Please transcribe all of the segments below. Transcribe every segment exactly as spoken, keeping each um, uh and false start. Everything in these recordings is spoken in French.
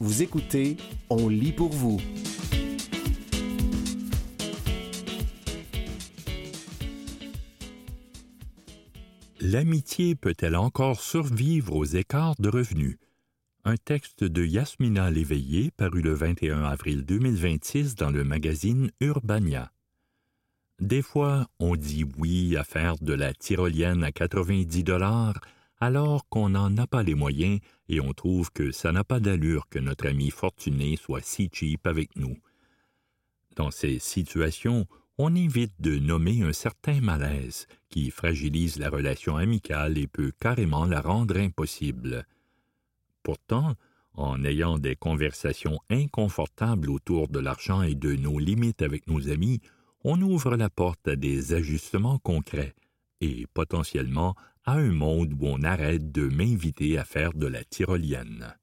Vous écoutez On lit pour vous. L'amitié peut-elle encore survivre aux écarts de revenus? Un texte de Yasmina Léveillé paru le vingt et un avril deux mille vingt-six dans le magazine Urbania. Des fois, on dit oui à faire de la tyrolienne à quatre-vingt-dix dollars alors qu'on n'en a pas les moyens et on trouve que ça n'a pas d'allure que notre ami fortuné soit si cheap avec nous. Dans ces situations, on évite de nommer un certain malaise qui fragilise la relation amicale et peut carrément la rendre impossible. Pourtant, en ayant des conversations inconfortables autour de l'argent et de nos limites avec nos amis, on ouvre la porte à des ajustements concrets et potentiellement à un monde où on arrête de m'inviter à faire de la tyrolienne.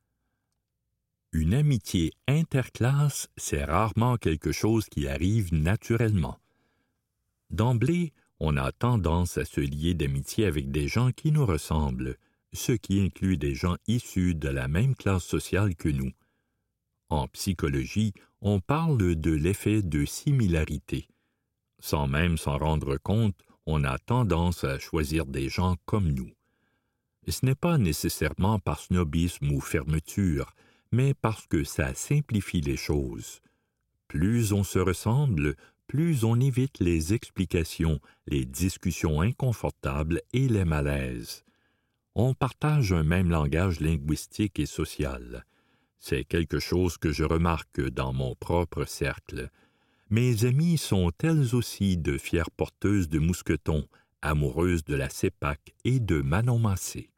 Une amitié interclasse, c'est rarement quelque chose qui arrive naturellement. D'emblée, on a tendance à se lier d'amitié avec des gens qui nous ressemblent, ce qui inclut des gens issus de la même classe sociale que nous. En psychologie, on parle de l'effet de similarité. Sans même s'en rendre compte, on a tendance à choisir des gens comme nous. Ce n'est pas nécessairement par snobisme ou fermeture, mais parce que ça simplifie les choses. Plus on se ressemble, plus on évite les explications, les discussions inconfortables et les malaises. On partage un même langage linguistique et social. C'est quelque chose que je remarque dans mon propre cercle. Mes amies sont elles aussi de fières porteuses de mousquetons, amoureuses de la CEPAC et de Manon Massé.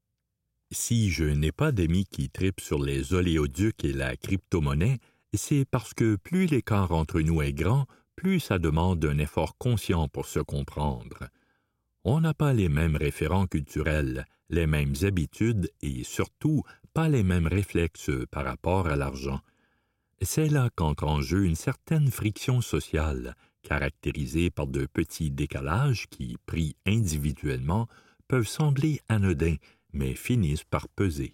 Si je n'ai pas d'amis qui tripent sur les oléoducs et la crypto-monnaie, c'est parce que plus l'écart entre nous est grand, plus ça demande un effort conscient pour se comprendre. On n'a pas les mêmes référents culturels, les mêmes habitudes et surtout pas les mêmes réflexes par rapport à l'argent. C'est là qu'entre en jeu une certaine friction sociale, caractérisée par de petits décalages qui, pris individuellement, peuvent sembler anodins, mais finissent par peser.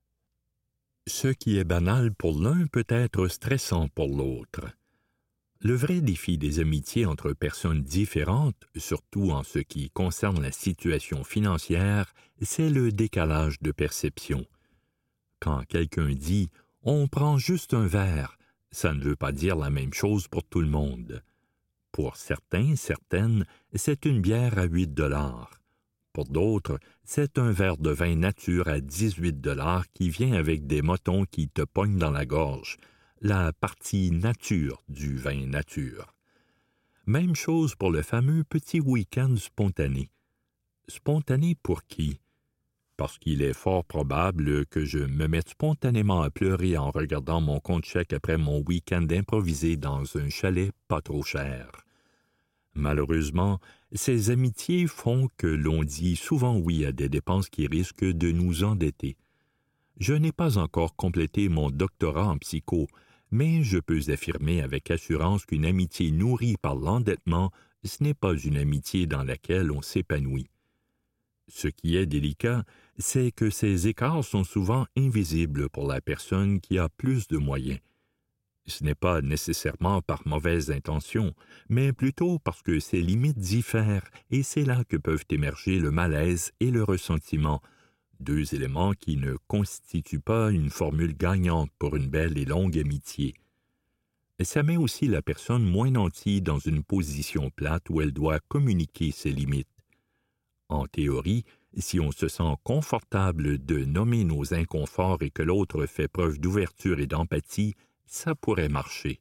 Ce qui est banal pour l'un peut être stressant pour l'autre. Le vrai défi des amitiés entre personnes différentes, surtout en ce qui concerne la situation financière, c'est le décalage de perception. Quand quelqu'un dit « on prend juste un verre », ça ne veut pas dire la même chose pour tout le monde. Pour certains, certaines, c'est une bière à huit dollars. Pour d'autres, c'est un verre de vin nature à dix-huit dollars qui vient avec des motons qui te pognent dans la gorge, la partie nature du vin nature. Même chose pour le fameux petit week-end spontané. Spontané pour qui? Parce qu'il est fort probable que je me mette spontanément à pleurer en regardant mon compte chèque après mon week-end improvisé dans un chalet pas trop cher. Malheureusement, ces amitiés font que l'on dit souvent oui à des dépenses qui risquent de nous endetter. Je n'ai pas encore complété mon doctorat en psycho, mais je peux affirmer avec assurance qu'une amitié nourrie par l'endettement, ce n'est pas une amitié dans laquelle on s'épanouit. Ce qui est délicat, c'est que ces écarts sont souvent invisibles pour la personne qui a plus de moyens. Ce n'est pas nécessairement par mauvaise intention, mais plutôt parce que ces limites diffèrent et c'est là que peuvent émerger le malaise et le ressentiment, deux éléments qui ne constituent pas une formule gagnante pour une belle et longue amitié. Ça met aussi la personne moins nantie dans une position plate où elle doit communiquer ses limites. En théorie, si on se sent confortable de nommer nos inconforts et que l'autre fait preuve d'ouverture et d'empathie, ça pourrait marcher.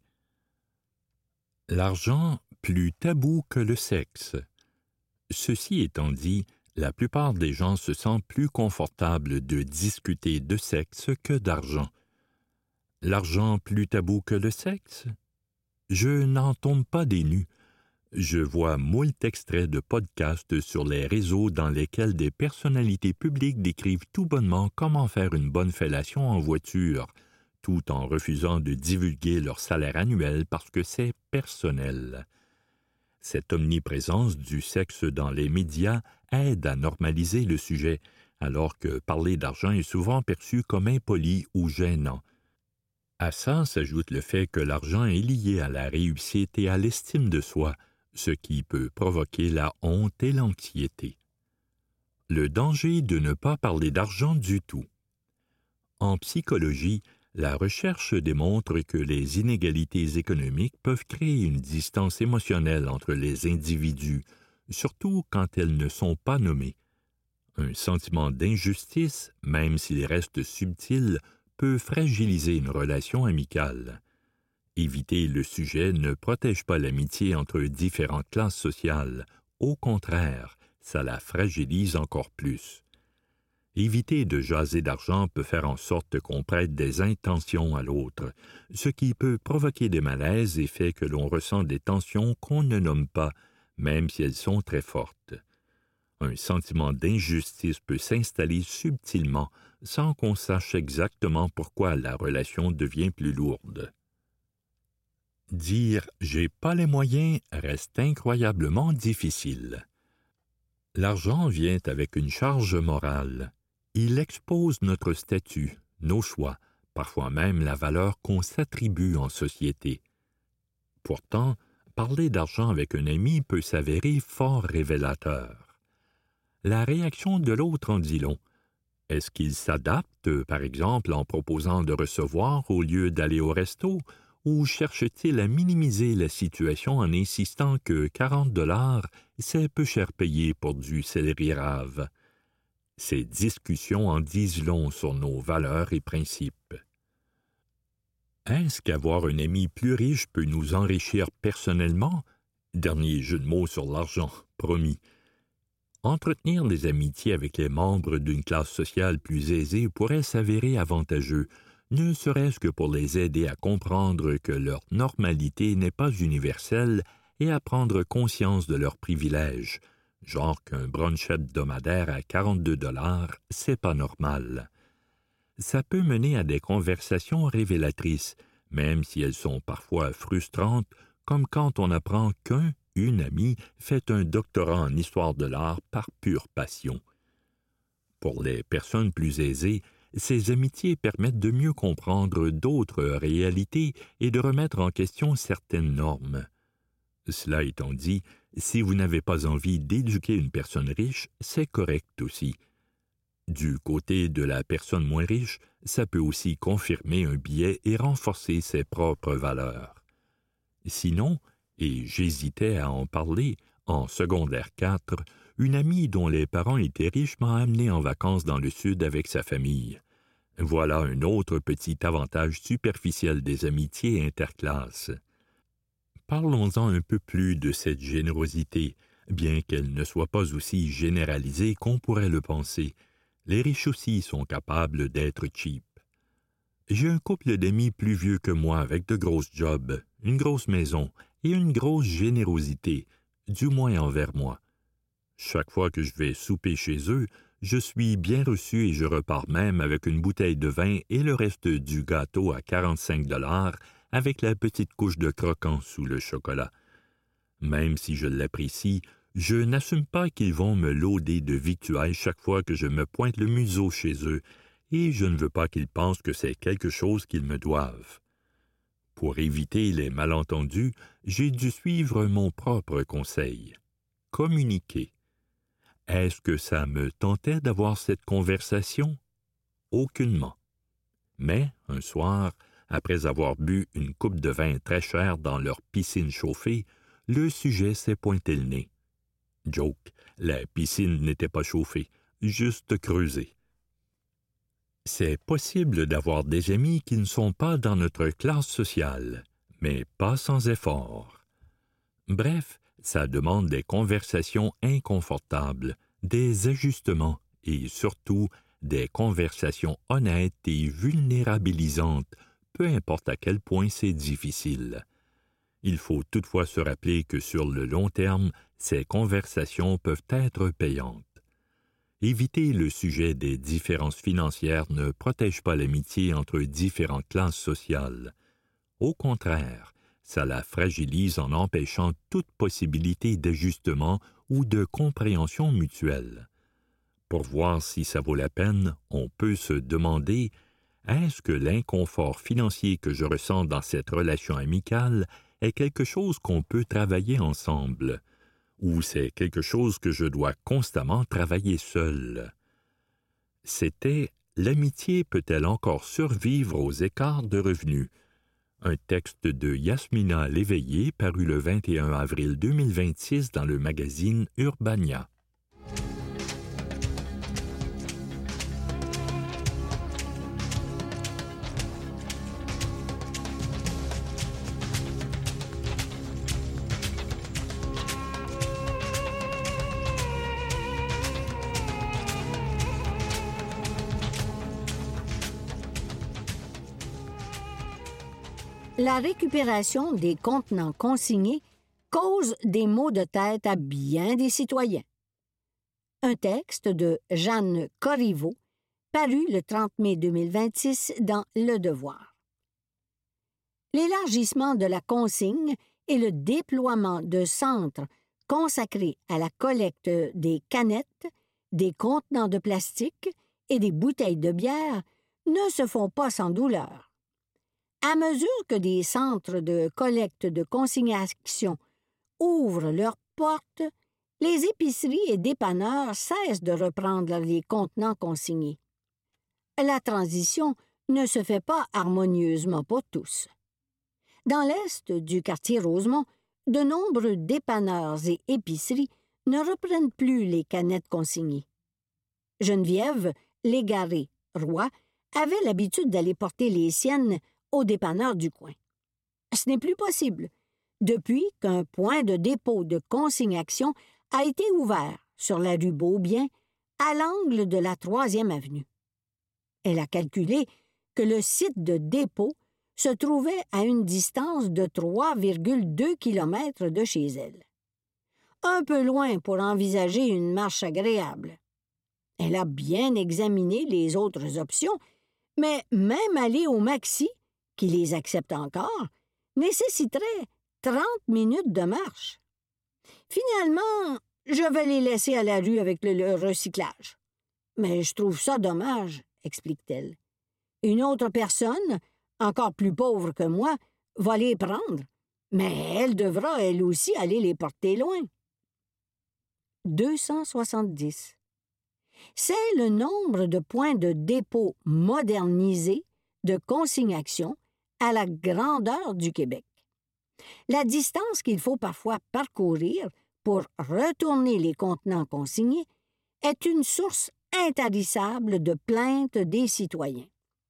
L'argent plus tabou que le sexe. Ceci étant dit, la plupart des gens se sentent plus confortables de discuter de sexe que d'argent. L'argent plus tabou que le sexe? Je n'en tombe pas des nues. Je vois moult extraits de podcasts sur les réseaux dans lesquels des personnalités publiques décrivent tout bonnement comment faire une bonne fellation en voiture, tout en refusant de divulguer leur salaire annuel parce que c'est personnel. Cette omniprésence du sexe dans les médias aide à normaliser le sujet, alors que parler d'argent est souvent perçu comme impoli ou gênant. À ça s'ajoute le fait que l'argent est lié à la réussite et à l'estime de soi, ce qui peut provoquer la honte et l'anxiété. Le danger de ne pas parler d'argent du tout. En psychologie, la recherche démontre que les inégalités économiques peuvent créer une distance émotionnelle entre les individus, surtout quand elles ne sont pas nommées. Un sentiment d'injustice, même s'il reste subtil, peut fragiliser une relation amicale. Éviter le sujet ne protège pas l'amitié entre différentes classes sociales. Au contraire, ça la fragilise encore plus. Éviter de jaser d'argent peut faire en sorte qu'on prête des intentions à l'autre, ce qui peut provoquer des malaises et fait que l'on ressent des tensions qu'on ne nomme pas, même si elles sont très fortes. Un sentiment d'injustice peut s'installer subtilement sans qu'on sache exactement pourquoi la relation devient plus lourde. Dire « j'ai pas les moyens » reste incroyablement difficile. L'argent vient avec une charge morale. Il expose notre statut, nos choix, parfois même la valeur qu'on s'attribue en société. Pourtant, parler d'argent avec un ami peut s'avérer fort révélateur. La réaction de l'autre en dit long. Est-ce qu'il s'adapte, par exemple, en proposant de recevoir au lieu d'aller au resto, ou cherche-t-il à minimiser la situation en insistant que quarante dollars, c'est peu cher payé pour du céleri rave? Ces discussions en disent long sur nos valeurs et principes. Est-ce qu'avoir un ami plus riche peut nous enrichir personnellement? Dernier jeu de mots sur l'argent, promis. Entretenir des amitiés avec les membres d'une classe sociale plus aisée pourrait s'avérer avantageux, ne serait-ce que pour les aider à comprendre que leur normalité n'est pas universelle et à prendre conscience de leurs privilèges, genre qu'un brunch hebdomadaire à quarante-deux dollars, c'est pas normal. Ça peut mener à des conversations révélatrices, même si elles sont parfois frustrantes, comme quand on apprend qu'un Une amie fait un doctorat en histoire de l'art par pure passion. Pour les personnes plus aisées, ces amitiés permettent de mieux comprendre d'autres réalités et de remettre en question certaines normes. Cela étant dit, si vous n'avez pas envie d'éduquer une personne riche, c'est correct aussi. Du côté de la personne moins riche, ça peut aussi confirmer un biais et renforcer ses propres valeurs. Sinon, et j'hésitais à en parler, en secondaire quatre, une amie dont les parents étaient riches m'a amené en vacances dans le sud avec sa famille. Voilà un autre petit avantage superficiel des amitiés interclasses. Parlons-en un peu plus de cette générosité, bien qu'elle ne soit pas aussi généralisée qu'on pourrait le penser. Les riches aussi sont capables d'être cheap. J'ai un couple d'amis plus vieux que moi avec de grosses jobs, une grosse maison et une grosse générosité, du moins envers moi. Chaque fois que je vais souper chez eux, je suis bien reçu et je repars même avec une bouteille de vin et le reste du gâteau à quarante-cinq dollars avec la petite couche de croquant sous le chocolat. Même si je l'apprécie, je n'assume pas qu'ils vont me lauder de victuailles chaque fois que je me pointe le museau chez eux, et je ne veux pas qu'ils pensent que c'est quelque chose qu'ils me doivent. Pour éviter les malentendus, j'ai dû suivre mon propre conseil. Communiquer. Est-ce que ça me tentait d'avoir cette conversation? Aucunement. Mais, un soir, après avoir bu une coupe de vin très chère dans leur piscine chauffée, le sujet s'est pointé le nez. Joke, la piscine n'était pas chauffée, juste creusée. C'est possible d'avoir des amis qui ne sont pas dans notre classe sociale, mais pas sans effort. Bref, ça demande des conversations inconfortables, des ajustements et surtout des conversations honnêtes et vulnérabilisantes, peu importe à quel point c'est difficile. Il faut toutefois se rappeler que sur le long terme, ces conversations peuvent être payantes. Éviter le sujet des différences financières ne protège pas l'amitié entre différentes classes sociales. Au contraire, ça la fragilise en empêchant toute possibilité d'ajustement ou de compréhension mutuelle. Pour voir si ça vaut la peine, on peut se demander Est-ce que l'inconfort financier que je ressens dans cette relation amicale est quelque chose qu'on peut travailler ensemble, ou c'est quelque chose que je dois constamment travailler seul? C'était « L'amitié peut-elle encore survivre aux écarts de revenus ?» un texte de Yasmina Léveillé paru le vingt et un avril deux mille vingt-six dans le magazine Urbania. La récupération des contenants consignés cause des maux de tête à bien des citoyens. Un texte de Jeanne Corriveau, paru le trente mai deux mille vingt-six dans Le Devoir. L'élargissement de la consigne et le déploiement de centres consacrés à la collecte des canettes, des contenants de plastique et des bouteilles de bière ne se font pas sans douleur. À mesure que des centres de collecte de consignation ouvrent leurs portes, les épiceries et dépanneurs cessent de reprendre les contenants consignés. La transition ne se fait pas harmonieusement pour tous. Dans l'est du quartier Rosemont, de nombreux dépanneurs et épiceries ne reprennent plus les canettes consignées. Geneviève Légaré-Roy avait l'habitude d'aller porter les siennes au dépanneur du coin. Ce n'est plus possible, depuis qu'un point de dépôt de consignation a été ouvert sur la rue Beaubien, à l'angle de la troisième avenue. Elle a calculé que le site de dépôt se trouvait à une distance de trois virgule deux kilomètres de chez elle. Un peu loin pour envisager une marche agréable. Elle a bien examiné les autres options, mais même aller au Maxi, qui les accepte encore, nécessiterait trente minutes de marche. Finalement, je vais les laisser à la rue avec le, le recyclage. Mais je trouve ça dommage, explique-t-elle. Une autre personne, encore plus pauvre que moi, va les prendre, mais elle devra elle aussi aller les porter loin. deux cent soixante-dix. C'est le nombre de points de dépôt modernisés de consignation à la grandeur du Québec. La distance qu'il faut parfois parcourir pour retourner les contenants consignés est une source intarissable de plaintes des citoyens.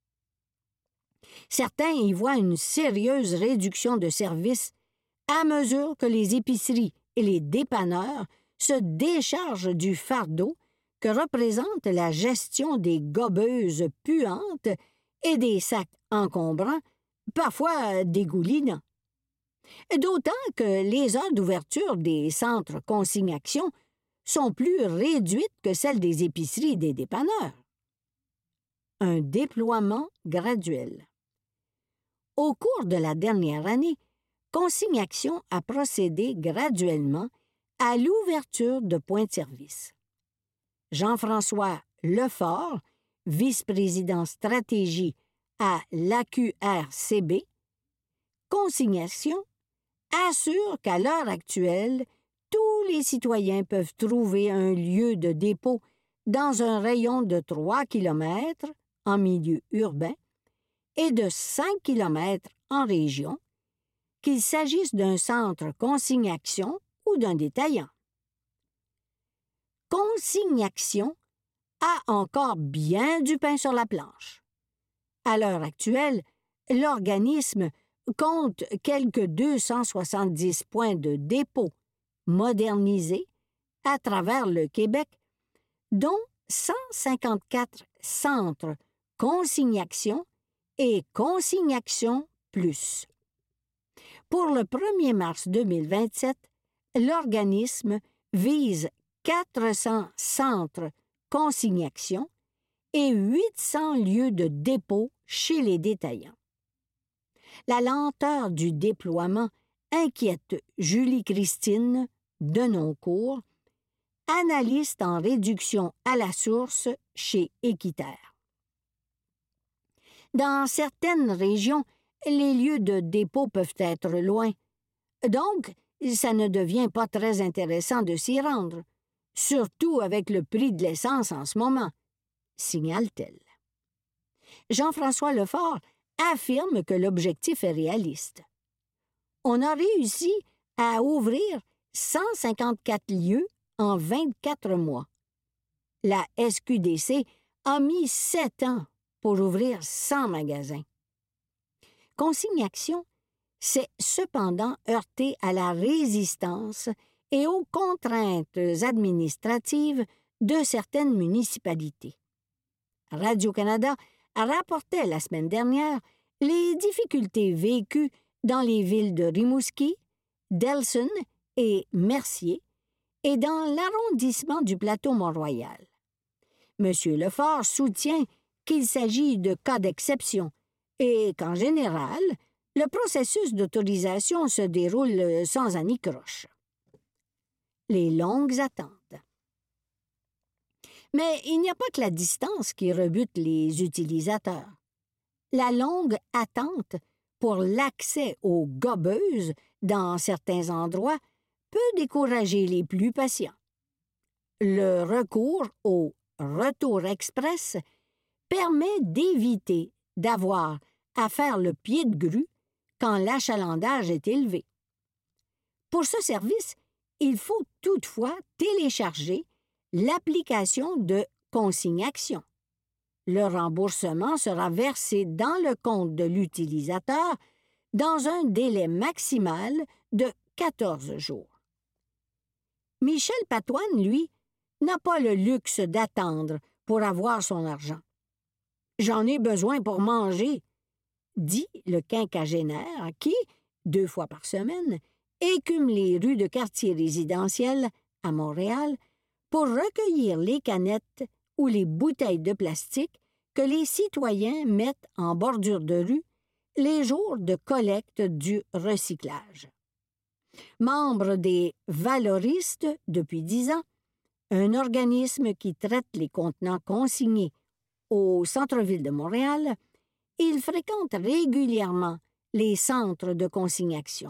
Certains y voient une sérieuse réduction de services à mesure que les épiceries et les dépanneurs se déchargent du fardeau que représente la gestion des gobeuses puantes et des sacs encombrants, parfois dégoulinants. D'autant que les heures d'ouverture des centres consignation sont plus réduites que celles des épiceries et des dépanneurs. Un déploiement graduel. Au cours de la dernière année, Consignation a procédé graduellement à l'ouverture de points de service. Jean-François Lefort, vice-président stratégie à l'A Q R C B, Consignation assure qu'à l'heure actuelle, tous les citoyens peuvent trouver un lieu de dépôt dans un rayon de trois kilomètres en milieu urbain et de cinq kilomètres en région, qu'il s'agisse d'un centre consignation ou d'un détaillant. Consignation a encore bien du pain sur la planche. À l'heure actuelle, l'organisme compte quelques deux cent soixante-dix points de dépôt modernisés à travers le Québec, dont cent cinquante-quatre centres consignation et consignation plus. Pour le premier mars deux mille vingt-sept, l'organisme vise quatre cents centres consignation et huit cents lieux de dépôt chez les détaillants. La lenteur du déploiement inquiète Julie-Christine Denoncourt, analyste en réduction à la source chez Équiterre. Dans certaines régions, les lieux de dépôt peuvent être loin. Donc, ça ne devient pas très intéressant de s'y rendre, surtout avec le prix de l'essence en ce moment, signale-t-elle. Jean-François Lefort affirme que l'objectif est réaliste. On a réussi à ouvrir cent cinquante-quatre lieux en vingt-quatre mois. La S Q D C a mis sept ans pour ouvrir cent magasins. Consigne Action s'est cependant heurté à la résistance et aux contraintes administratives de certaines municipalités. Radio-Canada rapportait la semaine dernière les difficultés vécues dans les villes de Rimouski, Delson et Mercier et dans l'arrondissement du Plateau-Mont-Royal. M. Lefort soutient qu'il s'agit de cas d'exception et qu'en général, le processus d'autorisation se déroule sans anicroche. Les longues attentes. Mais il n'y a pas que la distance qui rebute les utilisateurs. La longue attente pour l'accès aux gobeuses dans certains endroits peut décourager les plus patients. Le recours au retour express permet d'éviter d'avoir à faire le pied de grue quand l'achalandage est élevé. Pour ce service, il faut toutefois télécharger l'application de Consigne Action. Le remboursement sera versé dans le compte de l'utilisateur dans un délai maximal de quatorze jours. Michel Patoine, lui, n'a pas le luxe d'attendre pour avoir son argent. « J'en ai besoin pour manger », dit le quinquagénaire qui, deux fois par semaine, écume les rues de quartiers résidentiels à Montréal pour recueillir les canettes ou les bouteilles de plastique que les citoyens mettent en bordure de rue les jours de collecte du recyclage. Membre des Valoristes depuis dix ans, un organisme qui traite les contenants consignés au centre-ville de Montréal, il fréquente régulièrement les centres de Consigne Action.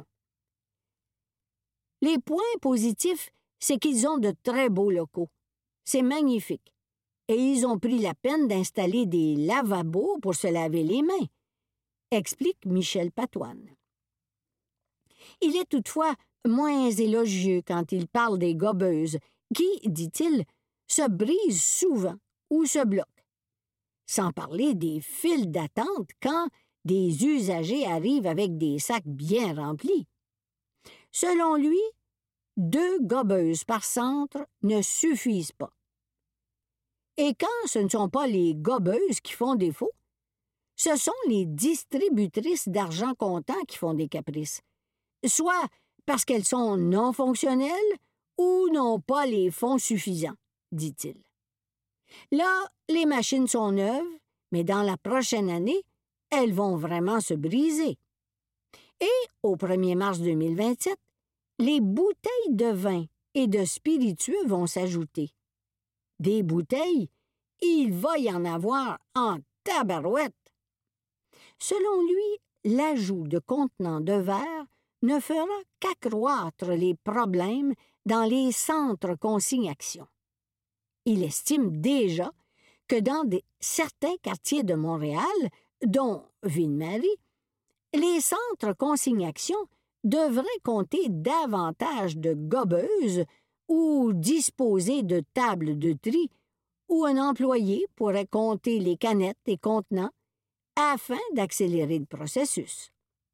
Les points positifs, c'est qu'ils ont de très beaux locaux. C'est magnifique. Et ils ont pris la peine d'installer des lavabos pour se laver les mains, explique Michel Patoine. Il est toutefois moins élogieux quand il parle des gobeuses qui, dit-il, se brisent souvent ou se bloquent. Sans parler des files d'attente quand des usagers arrivent avec des sacs bien remplis. Selon lui, deux gobeuses par centre ne suffisent pas. Et quand ce ne sont pas les gobeuses qui font défaut, ce sont les distributrices d'argent comptant qui font des caprices, soit parce qu'elles sont non fonctionnelles ou n'ont pas les fonds suffisants, dit-il. Là, les machines sont neuves, mais dans la prochaine année, elles vont vraiment se briser. Et au premier mars deux mille vingt-sept, les bouteilles de vin et de spiritueux vont s'ajouter. Des bouteilles, il va y en avoir en tabarouette. Selon lui, l'ajout de contenants de verre ne fera qu'accroître les problèmes dans les centres Consigne Action. Il estime déjà que dans des, certains quartiers de Montréal, dont Ville-Marie, les centres Consigne Action devraient compter davantage de gobeuses ou disposer de tables de tri où un employé pourrait compter les canettes et contenants afin d'accélérer le processus.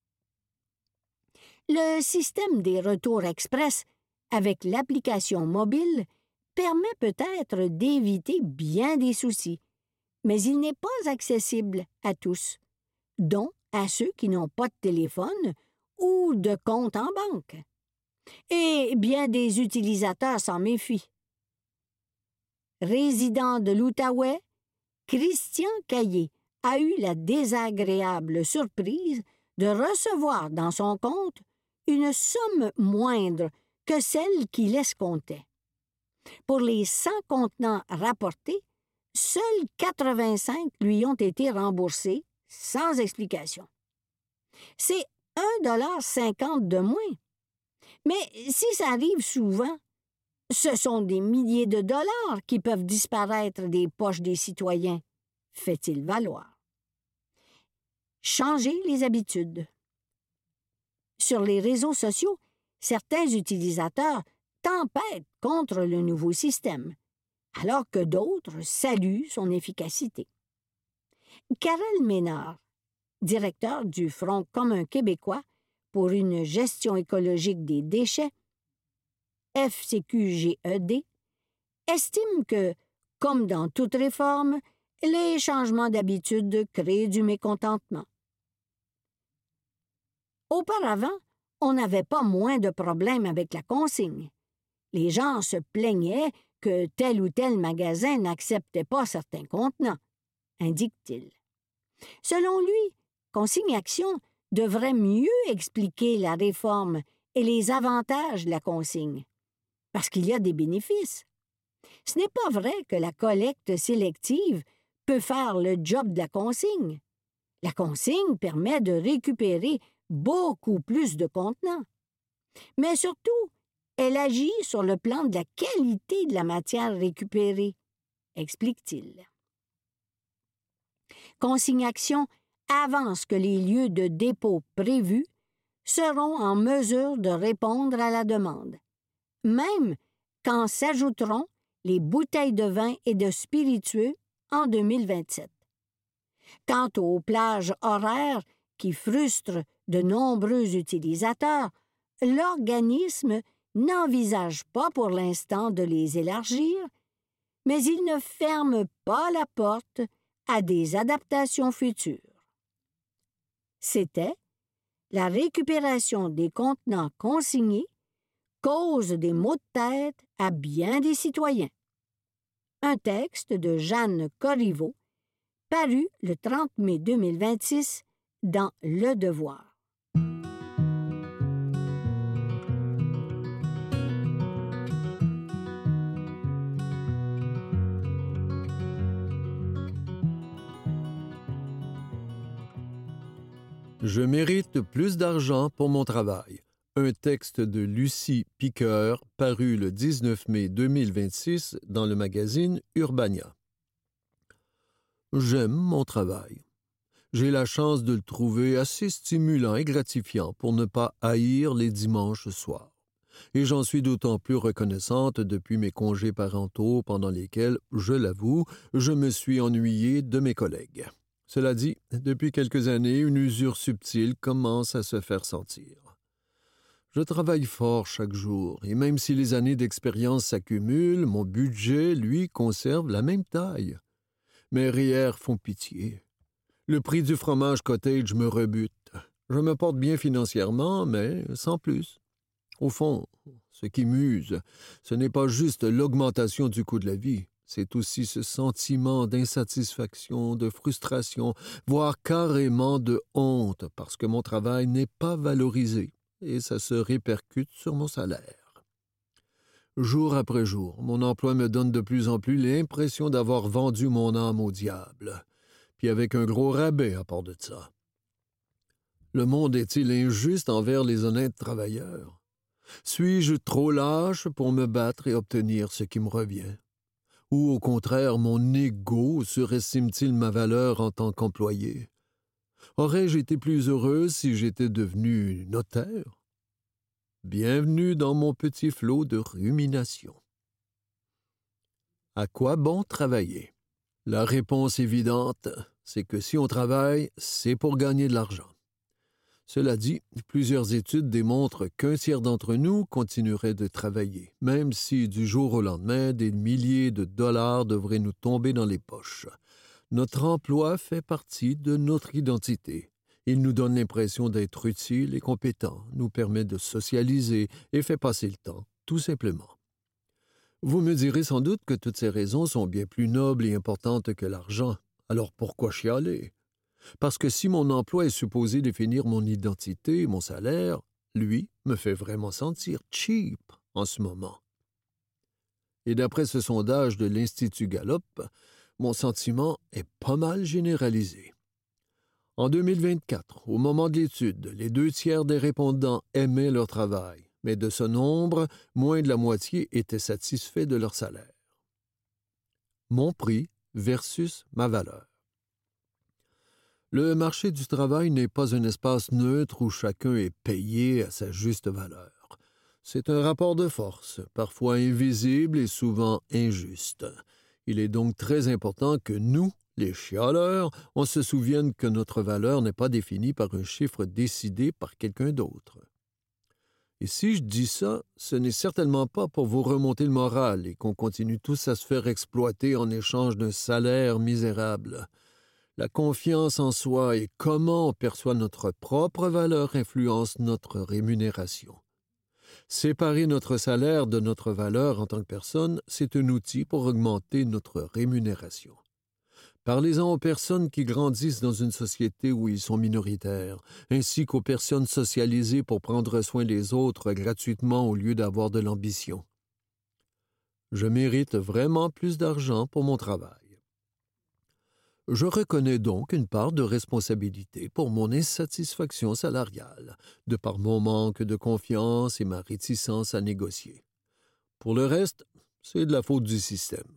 Le système des retours express avec l'application mobile permet peut-être d'éviter bien des soucis, mais il n'est pas accessible à tous, dont à ceux qui n'ont pas de téléphone ou de compte en banque. Et bien des utilisateurs s'en méfient. Résident de l'Outaouais, Christian Caillé a eu la désagréable surprise de recevoir dans son compte une somme moindre que celle qu'il escomptait. Pour les cent contenants rapportés, seuls quatre-vingt-cinq lui ont été remboursés, sans explication. C'est un dollar cinquante de moins. Mais si ça arrive souvent, ce sont des milliers de dollars qui peuvent disparaître des poches des citoyens, fait-il valoir. Changer les habitudes. Sur les réseaux sociaux, certains utilisateurs tempêtent contre le nouveau système, alors que d'autres saluent son efficacité. Karel Ménard, directeur du Front commun québécois pour une gestion écologique des déchets, F C Q G E D, estime que, comme dans toute réforme, les changements d'habitude créent du mécontentement. Auparavant, on n'avait pas moins de problèmes avec la consigne. Les gens se plaignaient que tel ou tel magasin n'acceptait pas certains contenants, indique-t-il. Selon lui, Consigne Action devrait mieux expliquer la réforme et les avantages de la consigne, parce qu'il y a des bénéfices. Ce n'est pas vrai que la collecte sélective peut faire le job de la consigne. La consigne permet de récupérer beaucoup plus de contenants. Mais surtout, elle agit sur le plan de la qualité de la matière récupérée, explique-t-il. Consigne Action avance que les lieux de dépôt prévus seront en mesure de répondre à la demande, même quand s'ajouteront les bouteilles de vin et de spiritueux en deux mille vingt-sept. Quant aux plages horaires qui frustrent de nombreux utilisateurs, l'organisme n'envisage pas pour l'instant de les élargir, mais il ne ferme pas la porte à des adaptations futures. C'était la récupération des contenants consignés cause des maux de tête à bien des citoyens. Un texte de Jeanne Corriveau, paru le trente mai deux mille vingt-six dans Le Devoir. Je mérite plus d'argent pour mon travail. Un texte de Lucie Piqueur, paru le dix-neuf mai deux mille vingt-six dans le magazine Urbania. J'aime mon travail. J'ai la chance de le trouver assez stimulant et gratifiant pour ne pas haïr les dimanches soirs. Et j'en suis d'autant plus reconnaissante depuis mes congés parentaux pendant lesquels, je l'avoue, je me suis ennuyé de mes collègues. Cela dit, depuis quelques années, une usure subtile commence à se faire sentir. Je travaille fort chaque jour, et même si les années d'expérience s'accumulent, mon budget, lui, conserve la même taille. Mes rières font pitié. Le prix du fromage cottage me rebute. Je me porte bien financièrement, mais sans plus. Au fond, ce qui m'use, ce n'est pas juste l'augmentation du coût de la vie. C'est aussi ce sentiment d'insatisfaction, de frustration, voire carrément de honte, parce que mon travail n'est pas valorisé, et ça se répercute sur mon salaire. Jour après jour, mon emploi me donne de plus en plus l'impression d'avoir vendu mon âme au diable, puis avec un gros rabais à part de ça. Le monde est-il injuste envers les honnêtes travailleurs? Suis-je trop lâche pour me battre et obtenir ce qui me revient? Ou au contraire, mon ego surestime-t-il ma valeur en tant qu'employé? Aurais-je été plus heureuse si j'étais devenu notaire? Bienvenue dans mon petit flot de rumination. À quoi bon travailler? La réponse évidente, c'est que si on travaille, c'est pour gagner de l'argent. Cela dit, plusieurs études démontrent qu'un tiers d'entre nous continuerait de travailler, même si du jour au lendemain, des milliers de dollars devraient nous tomber dans les poches. Notre emploi fait partie de notre identité. Il nous donne l'impression d'être utile et compétent, nous permet de socialiser et fait passer le temps, tout simplement. Vous me direz sans doute que toutes ces raisons sont bien plus nobles et importantes que l'argent. Alors pourquoi chialer? Parce que si mon emploi est supposé définir mon identité, mon salaire, lui, me fait vraiment sentir cheap en ce moment. Et d'après ce sondage de l'Institut Gallup, mon sentiment est pas mal généralisé. En deux mille vingt-quatre, au moment de l'étude, les deux tiers des répondants aimaient leur travail, mais de ce nombre, moins de la moitié étaient satisfaits de leur salaire. Mon prix versus ma valeur. Le marché du travail n'est pas un espace neutre où chacun est payé à sa juste valeur. C'est un rapport de force, parfois invisible et souvent injuste. Il est donc très important que nous, les chialeurs, on se souvienne que notre valeur n'est pas définie par un chiffre décidé par quelqu'un d'autre. Et si je dis ça, ce n'est certainement pas pour vous remonter le moral et qu'on continue tous à se faire exploiter en échange d'un salaire misérable. La confiance en soi et comment on perçoit notre propre valeur influence notre rémunération. Séparer notre salaire de notre valeur en tant que personne, c'est un outil pour augmenter notre rémunération. Parlez-en aux personnes qui grandissent dans une société où ils sont minoritaires, ainsi qu'aux personnes socialisées pour prendre soin des autres gratuitement au lieu d'avoir de l'ambition. Je mérite vraiment plus d'argent pour mon travail. Je reconnais donc une part de responsabilité pour mon insatisfaction salariale, de par mon manque de confiance et ma réticence à négocier. Pour le reste, c'est de la faute du système.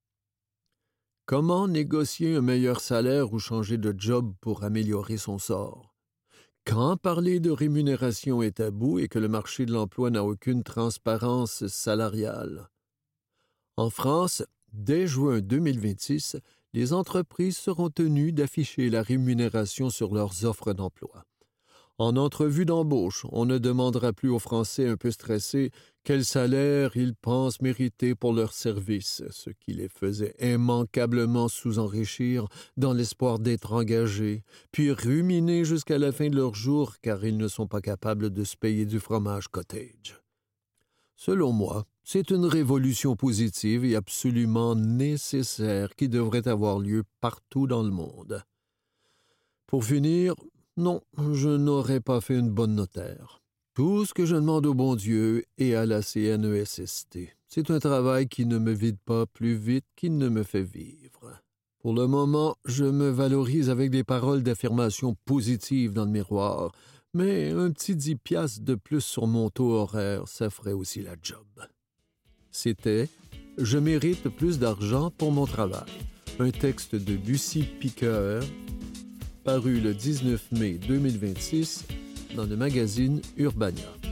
Comment négocier un meilleur salaire ou changer de job pour améliorer son sort? Quand parler de rémunération est tabou et que le marché de l'emploi n'a aucune transparence salariale? En France, dès juin deux mille vingt-six, les entreprises seront tenues d'afficher la rémunération sur leurs offres d'emploi. En entrevue d'embauche, on ne demandera plus aux Français un peu stressés quel salaire ils pensent mériter pour leurs services, ce qui les faisait immanquablement sous-enrichir dans l'espoir d'être engagés, puis ruminer jusqu'à la fin de leur jour car ils ne sont pas capables de se payer du fromage cottage. Selon moi, c'est une révolution positive et absolument nécessaire qui devrait avoir lieu partout dans le monde. Pour finir, non, je n'aurais pas fait une bonne notaire. Tout ce que je demande au bon Dieu et à la C N E S S T, c'est un travail qui ne me vide pas plus vite qu'il ne me fait vivre. Pour le moment, je me valorise avec des paroles d'affirmation positive dans le miroir, mais un petit dix piastres de plus sur mon taux horaire, ça ferait aussi la job. C'était « Je mérite plus d'argent pour mon travail », un texte de Lucie Piqueur, paru le dix-neuf mai deux mille vingt-six dans le magazine Urbania.